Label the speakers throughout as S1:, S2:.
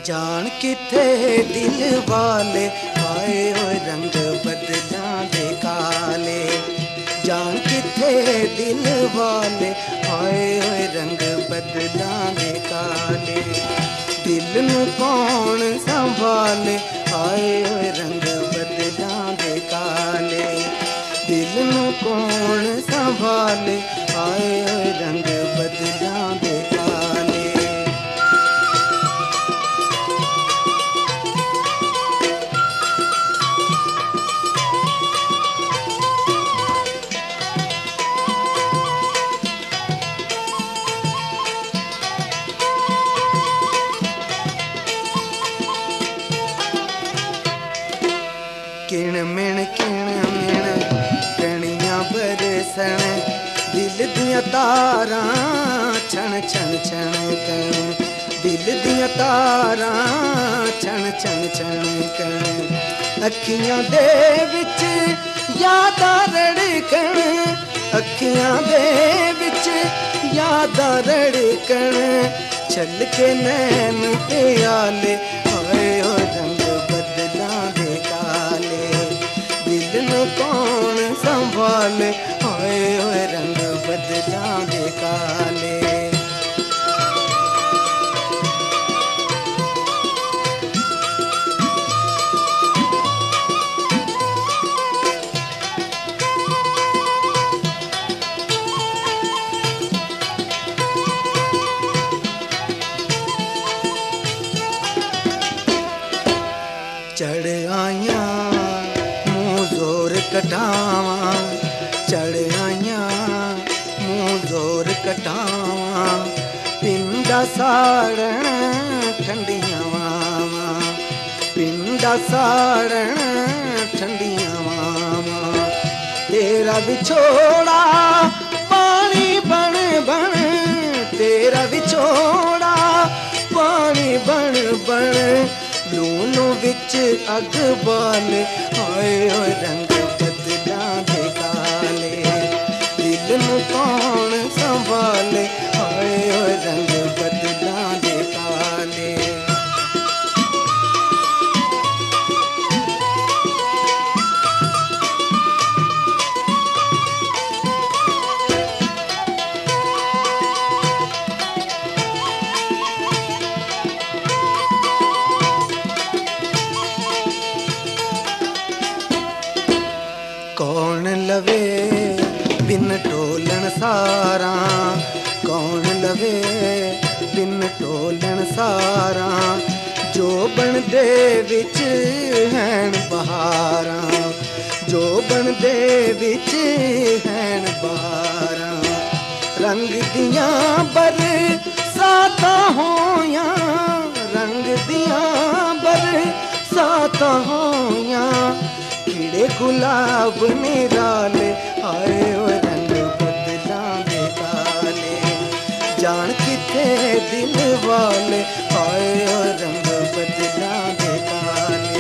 S1: जान किथे दिल वाले आए होए रंग बदलां दे काले। जान किथे दिल वाले आए होए रंग बदलां दे काले। दिल नू कौन संभाले आए होए रंग बदलां दे काले। दिल नू कौन संभाले आए होए रंग बदलां दे काले। किण मिण कणियां बरसण दिल दियां तारां छण छण छण कण। दिल दियां तारां छण छण छण कण। अखियां दे विच यादां रड़कण। अखियां दे विच यादां रड़कण। छलके नैन ते आले होए हो रंग बदलां दे काले। दिल नू कौन संभाले होए होए रंग बदलां दे काले। चढ़ आइयां मुँह जोर कटावां। चढ़ आइयां मुँह जोर कटावां। पिंडा साड़न ठंडियां वावां। पिंडा साड़न ठंडियां वावां। तेरा विछोड़ा पानी बन बन। तेरा विछोड़ा पानी बन बन। लूनू विच अग बाल आए होए रंग बदलां दे काले। दिल नू कौन संभाले आए होए रंग बदलां दे काले। कौन लवे बिन टोलन सारा। कौन लवे बिन टोलन सारा। जो बन दे विच हैन बहारां। जो बन दे विच हैन बहारां। रंग दियां बरसातां होइयां। रंग दियां बरसातां होइयां। खिड़े गुलाब निराले आए होए रंग बदलां दे काले। जान किथे दिल वाले आए होए रंग बदलां दे काले।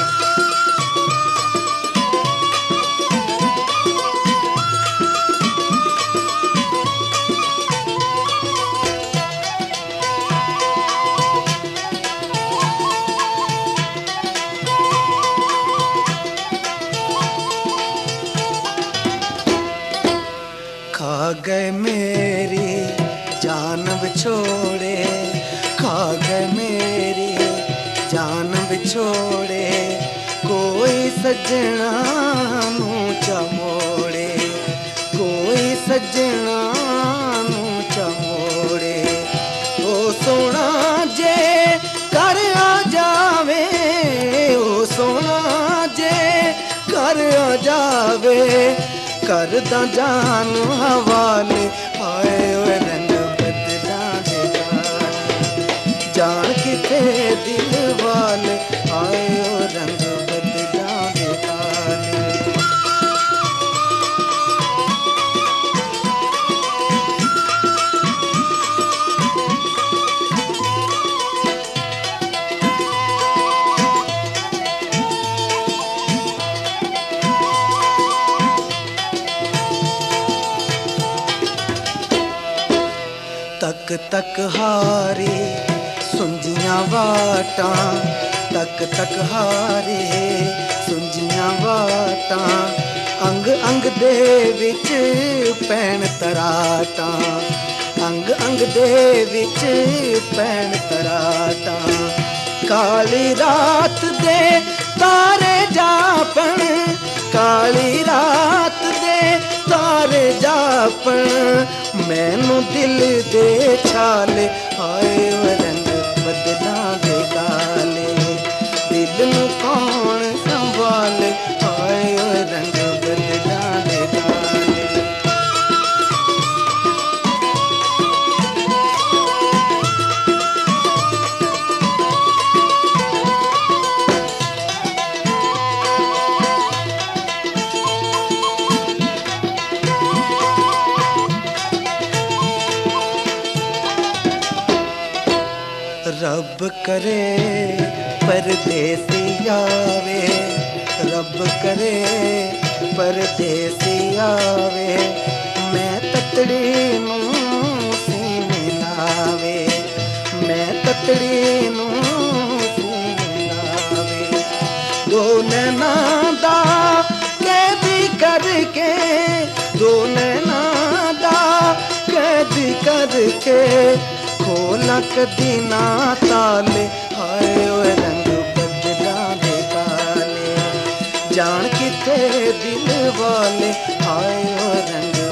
S1: खा गए मेरी जान बिछोड़े। खा गए मेरी जान बिछोड़े। कोई सजना नू चमोड़े। कोई सजना नू चमोड़े। ओ सोना जे कर आ जावे। ओ सोना जे कर आ जावे। करदा जान हवाले आए होए रंग बदलां दे काले। जान किथे दिल वाले आए हो रंग बदलां दे काले। तक तक हारी सुंजियां ਸੁੰਝੀਆਂ ਵਾਟਾਂ ਤੱਕ ਤੱਕ ਹਾਰੇ, ਸੁੰਝੀਆਂ ਵਾਟਾਂ ਅੰਗ ਅੰਗ ਦੇ ਵਿੱਚ ਪੈਣ ਤਰਾਟਾਂ, ਅੰਗ ਅੰਗ ਦੇ ਵਿੱਚ ਪੈਣ ਤਰਾਟਾਂ। ਕਾਲੀ ਰਾਤ ਦੇ ਤਾਰੇ ਜਾਪਣ, ਕਾਲੀ ਰਾਤ ਦੇ ਤਾਰੇ ਜਾਪਣ, ਮੈਨੂੰ ਦਿਲ ਦੇ ਛਾਲੇ ਹਾਏ ਓ ਰੰਗ ਬਦਲਾਂ ਦੇ ਕਾਲੇ, ਦਿਲ ਨੂੰ ਕੌਣ ਸੰਭਾਲੇ ਹਾਏ ਓ ਰੰਗ ਬਦਲਾਂ ਦੇ ਕਾਲੇ। रब करे परदेसी आवे, रब करे परदेसी आवे, मैं ततड़ी नूं सीने लावे, मैं ततड़ी नूं सीने लावे। दो नैना दा कैदी करके, दो नैना दा कैदी करके, खोला कदी ना ताले हाय ओए रंग बदलां दे काले, जान किथे दिल वाले हाय ओ रंग